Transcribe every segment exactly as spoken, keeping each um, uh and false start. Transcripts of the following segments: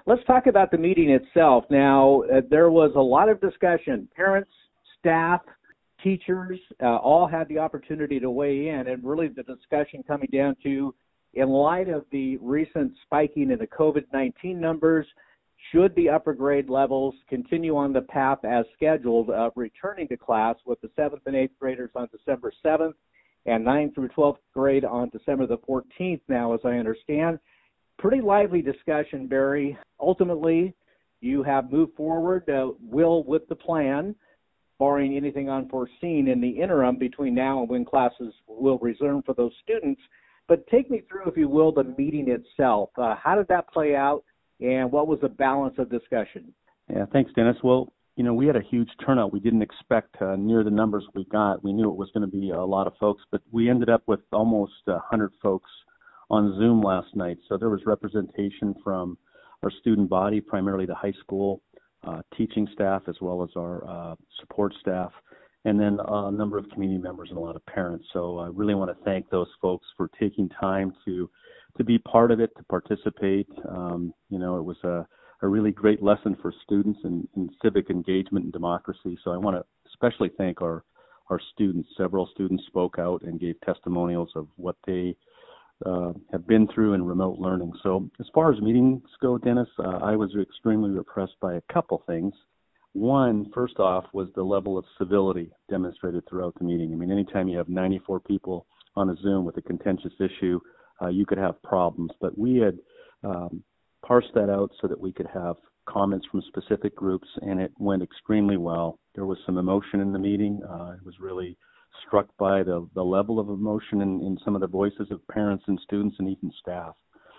Let's talk about the meeting itself. Now, uh, there was a lot of discussion. Parents, staff, teachers uh, all had the opportunity to weigh in, and really the discussion coming down to, in light of the recent spiking in the COVID nineteen numbers, should the upper grade levels continue on the path as scheduled of returning to class with the seventh and eighth graders on December seventh and ninth through twelfth grade on December the fourteenth now, as I understand. Pretty lively discussion, Barry. Ultimately, you have moved forward, uh, will, with the plan, barring anything unforeseen in the interim between now and when classes will resume for those students. But take me through, if you will, the meeting itself. Uh, how did that play out, and what was the balance of discussion? Yeah, thanks, Dennis. Well, you know, we had a huge turnout. We didn't expect uh, near the numbers we got. We knew it was going to be a lot of folks, but we ended up with almost one hundred folks on Zoom last night. So there was representation from our student body, primarily the high school uh, teaching staff, as well as our uh, support staff, and then a number of community members and a lot of parents. So I really want to thank those folks for taking time to to be part of it, to participate. Um, you know, it was a, a really great lesson for students in, in civic engagement and democracy. So I want to especially thank our, our students. Several students spoke out and gave testimonials of what they Uh, have been through in remote learning. So as far as meetings go, Dennis, uh, I was extremely impressed by a couple things. One, first off, was the level of civility demonstrated throughout the meeting. I mean, anytime you have ninety-four people on a Zoom with a contentious issue, uh, you could have problems. But we had um, parsed that out so that we could have comments from specific groups, and it went extremely well. There was some emotion in the meeting. Uh, it was really struck by the, the level of emotion in, in some of the voices of parents and students and even staff.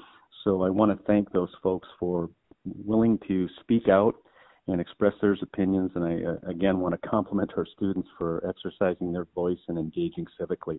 So I want to thank those folks for willing to speak out and express their opinions, and I, uh, again, want to compliment our students for exercising their voice and engaging civically.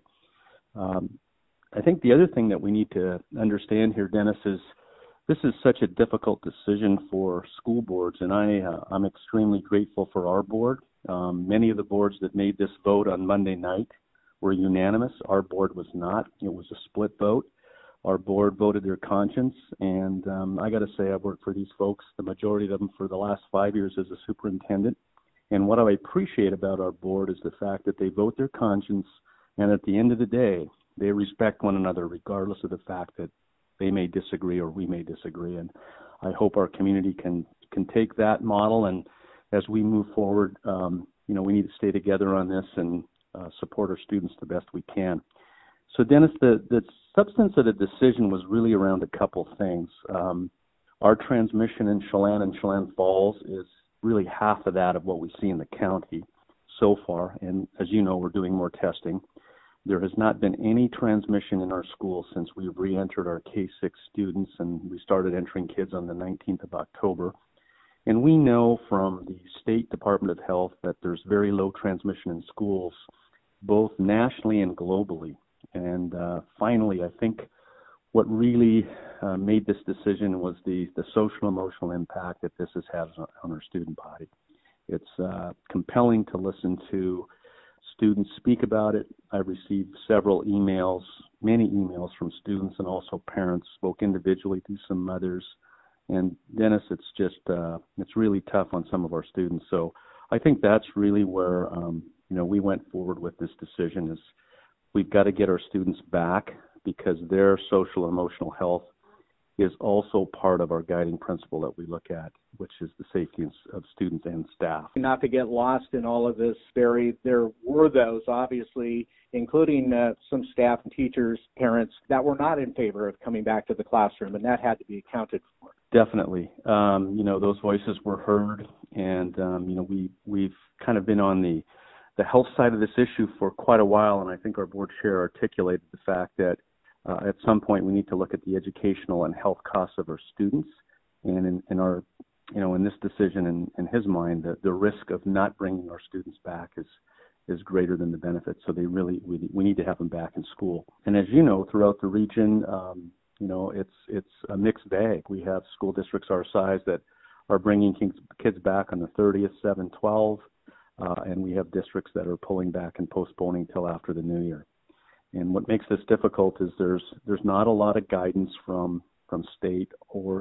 Um, I think the other thing that we need to understand here, Dennis, is this is such a difficult decision for school boards, and I, uh, I'm extremely grateful for our board. Um, many of the boards that made this vote on Monday night were unanimous. Our board was not. It was a split vote. Our board voted their conscience, and um, I got to say I've worked for these folks, the majority of them, for the last five years as a superintendent. And what I appreciate about our board is the fact that they vote their conscience, and at the end of the day, they respect one another regardless of the fact that they may disagree or we may disagree. And I hope our community can can take that model, and as we move forward, um, you know, we need to stay together on this and uh, support our students the best we can. So, Dennis, the, the substance of the decision was really around a couple things. Um, our transmission in Chelan and Chelan Falls is really half of that of what we see in the county so far. And as you know, we're doing more testing. There has not been any transmission in our schools since we re-entered our K six students, and we started entering kids on the nineteenth of October. And we know from the State Department of Health that there's very low transmission in schools, both nationally and globally. And uh, finally, I think what really uh, made this decision was the, the social emotional impact that this has had on, on our student body. It's uh, compelling to listen to students speak about it. I received several emails, many emails from students and also parents, spoke individually to some mothers. And Dennis, it's just, uh, it's really tough on some of our students. So I think that's really where, um, you know, we went forward with this decision is we've got to get our students back because their social and emotional health is also part of our guiding principle that we look at, which is the safety of students and staff. Not to get lost in all of this, Barry, there were those, obviously, including uh, some staff and teachers, parents, that were not in favor of coming back to the classroom, and that had to be accounted for. Definitely. Um, you know, those voices were heard, and, um, you know, we, we've kind of been on the, the health side of this issue for quite a while, and I think our board chair articulated the fact that uh, at some point we need to look at the educational and health costs of our students, and in, in our, you know, in this decision, in, in his mind, the, the risk of not bringing our students back is is greater than the benefit. So they really, we, we need to have them back in school. And as you know, throughout the region, um, you know, it's it's a mixed bag. We have school districts our size that are bringing kids back on the thirtieth, seven, twelve, uh, and we have districts that are pulling back and postponing till after the new year. And what makes this difficult is there's there's not a lot of guidance from from state or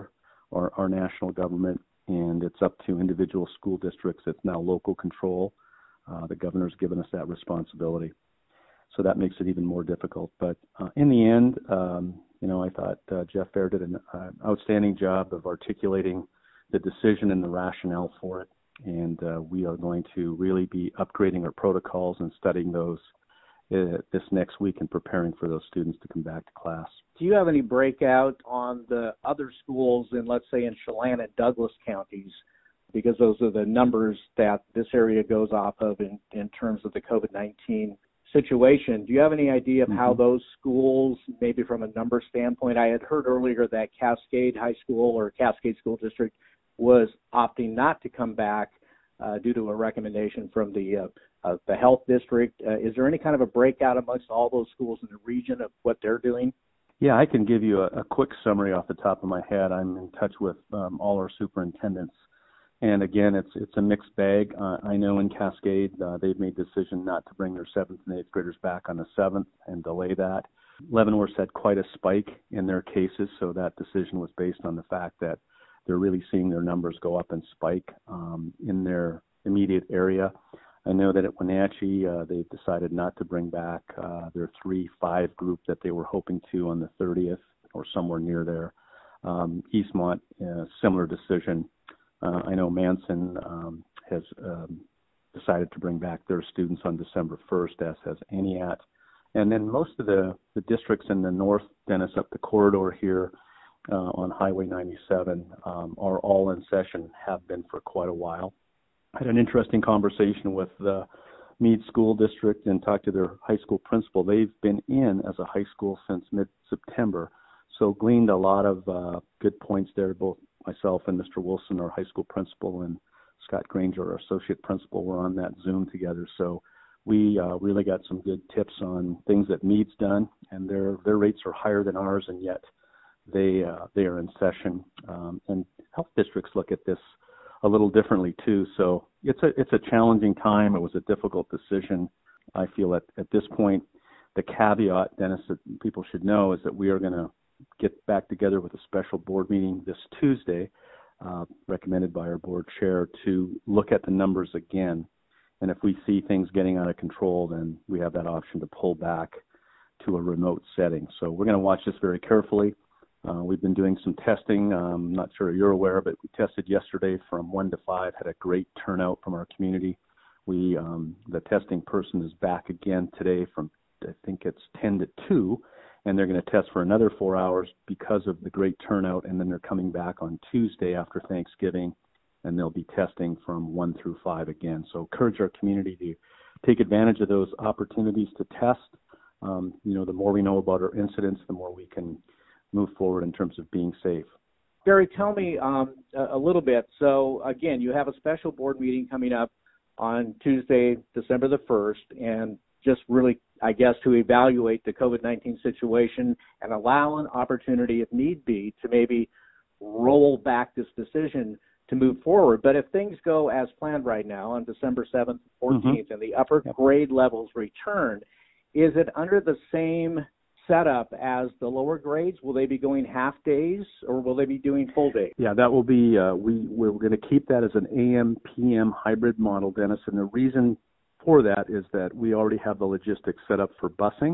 our, our national government, and it's up to individual school districts. It's now local control. Uh, the governor's given us that responsibility. So that makes it even more difficult. But uh, in the end, um, you know, I thought uh, Jeff Fair did an uh, outstanding job of articulating the decision and the rationale for it. And uh, we are going to really be upgrading our protocols and studying those uh, this next week and preparing for those students to come back to class. Do you have any breakout on the other schools in, let's say, in Chelan and Douglas counties? Because those are the numbers that this area goes off of in, in terms of the COVID nineteen situation. Do you have any idea of mm-hmm. how those schools, maybe from a number standpoint? I had heard earlier that Cascade High School or Cascade School District was opting not to come back uh, due to a recommendation from the uh, uh, the health district. Uh, is there any kind of a breakout amongst all those schools in the region of what they're doing? Yeah, I can give you a, a quick summary off the top of my head. I'm in touch with um, all our superintendents. And again, it's it's a mixed bag. Uh, I know in Cascade, uh, they've made the decision not to bring their seventh and eighth graders back on the seventh and delay that. Leavenworth had quite a spike in their cases, so that decision was based on the fact that they're really seeing their numbers go up and spike um, in their immediate area. I know that at Wenatchee, uh, they've decided not to bring back uh, their three five group that they were hoping to on the thirtieth or somewhere near there. Um, Eastmont, uh, similar decision. Uh, I know Manson um, has um, decided to bring back their students on December first, as has Aniat. And then most of the, the districts in the north, Dennis, up the corridor here uh, on Highway ninety-seven um, are all in session, have been for quite a while. I had an interesting conversation with the Meade School District and talked to their high school principal. They've been in as a high school since mid-September, so gleaned a lot of uh, good points there. Both myself and Mister Wilson, our high school principal, and Scott Granger, our associate principal, were on that Zoom together. So we uh, really got some good tips on things that Meade's done, and their their rates are higher than ours, and yet they uh, they are in session. Um, and health districts look at this a little differently too. So it's a it's a challenging time. It was a difficult decision. I feel at at this point, the caveat, Dennis, that people should know is that we are going to get back together with a special board meeting this Tuesday, uh, recommended by our board chair, to look at the numbers again. And if we see things getting out of control, then we have that option to pull back to a remote setting. So we're going to watch this very carefully. Uh, we've been doing some testing. Um, I'm not sure you're aware, but we tested yesterday from one to five, had a great turnout from our community. We um, the testing person is back again today from, I think it's ten to two. And they're going to test for another four hours because of the great turnout, and then they're coming back on Tuesday after Thanksgiving, and they'll be testing from one through five again. So encourage our community to take advantage of those opportunities to test. Um, you know, the more we know about our incidents, the more we can move forward in terms of being safe. Barry, tell me um, a, a little bit. So, again, you have a special board meeting coming up on Tuesday, December the first, and just really, I guess, to evaluate the COVID nineteen situation and allow an opportunity, if need be, to maybe roll back this decision to move forward. But if things go as planned right now on December seventh, fourteenth, mm-hmm. and the upper yep. grade levels return, is it under the same setup as the lower grades? Will they be going half days, or will they be doing full days? Yeah, that will be, uh, we, we're going to keep that as an A M P M hybrid model, Dennis, and the reason for that is that we already have the logistics set up for busing.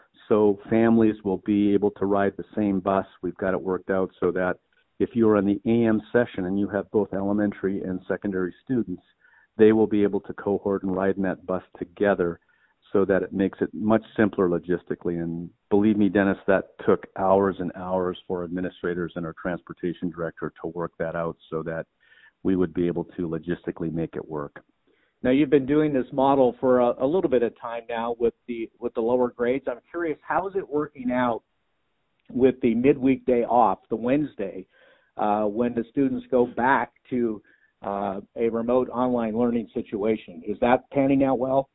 So families will be able to ride the same bus. We've got it worked out so that if you're in the A M session and you have both elementary and secondary students, they will be able to cohort and ride in that bus together, so that it makes it much simpler logistically. And believe me, Dennis, that took hours and hours for administrators and our transportation director to work that out so that we would be able to logistically make it work. Now, you've been doing this model for a, a little bit of time now with the with the lower grades. I'm curious, how is it working out with the midweek day off, the Wednesday, uh, when the students go back to uh, a remote online learning situation? Is that panning out well?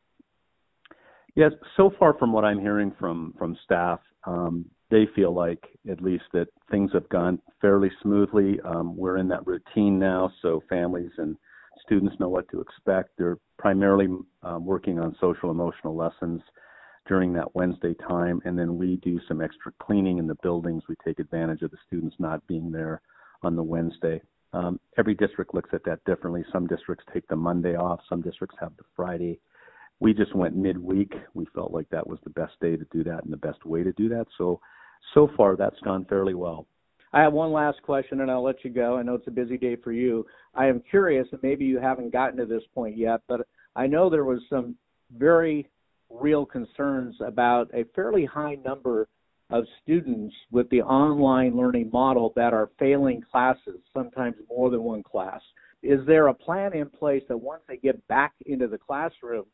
Yes, so far from what I'm hearing from, from staff, um, they feel like at least that things have gone fairly smoothly. Um, we're in that routine now, so families and students know what to expect. They're primarily um, working on social emotional lessons during that Wednesday time, and then we do some extra cleaning in the buildings. We take advantage of the students not being there on the Wednesday. Um, every district looks at that differently. Some districts take the Monday off. Some districts have the Friday. We just went midweek. We felt like that was the best day to do that and the best way to do that. So, so far, that's gone fairly well. I have one last question, and I'll let you go. I know it's a busy day for you. I am curious, and maybe you haven't gotten to this point yet, but I know there was some very real concerns about a fairly high number of students with the online learning model that are failing classes, sometimes more than one class. Is there a plan in place that once they get back into the classroom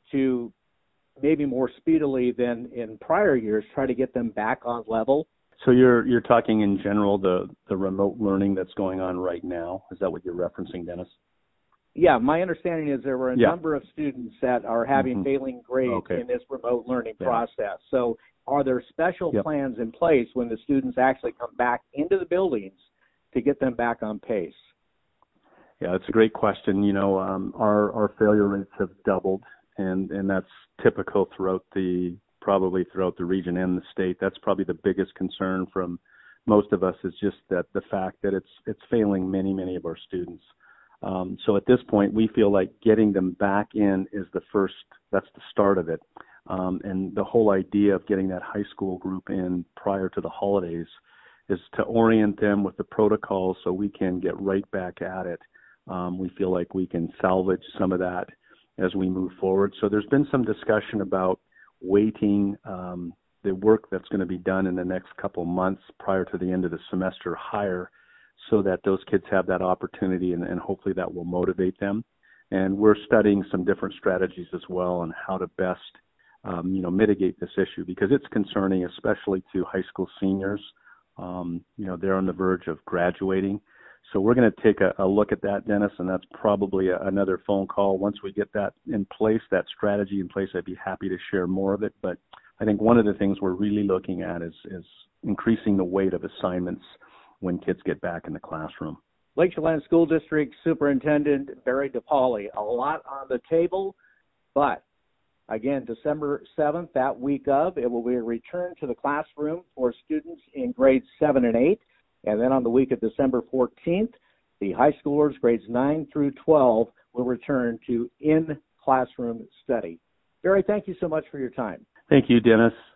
to maybe more speedily than in prior years, try to get them back on level? So you're you're talking in general the, the remote learning that's going on right now. Is that what you're referencing, Dennis? Yeah, my understanding is there were a yeah. number of students that are having mm-hmm. failing grades okay. in this remote learning yeah. process. So are there special yep. plans in place when the students actually come back into the buildings to get them back on pace? Yeah, it's a great question. You know, um, our, our failure rates have doubled, and, and that's typical throughout the probably throughout the region and the state. That's probably the biggest concern from most of us is just that the fact that it's it's failing many, many of our students. Um, so at this point, we feel like getting them back in is the first, that's the start of it. Um, and the whole idea of getting that high school group in prior to the holidays is to orient them with the protocols so we can get right back at it. Um, we feel like we can salvage some of that as we move forward. So there's been some discussion about weighting um, the work that's going to be done in the next couple months prior to the end of the semester higher so that those kids have that opportunity, and, and hopefully that will motivate them. And we're studying some different strategies as well on how to best um, you know, mitigate this issue because it's concerning, especially to high school seniors. Um, you know, they're on the verge of graduating. So we're going to take a, a look at that, Dennis, and that's probably a, another phone call. Once we get that in place, that strategy in place, I'd be happy to share more of it. But I think one of the things we're really looking at is, is increasing the weight of assignments when kids get back in the classroom. Lake Chelan School District Superintendent Barry DePauli, a lot on the table, but again, December seventh, that week of, it will be a return to the classroom for students in grades seven and eight. And then on the week of December fourteenth, the high schoolers grades nine through twelve will return to in-classroom study. Barry, thank you so much for your time. Thank you, Dennis.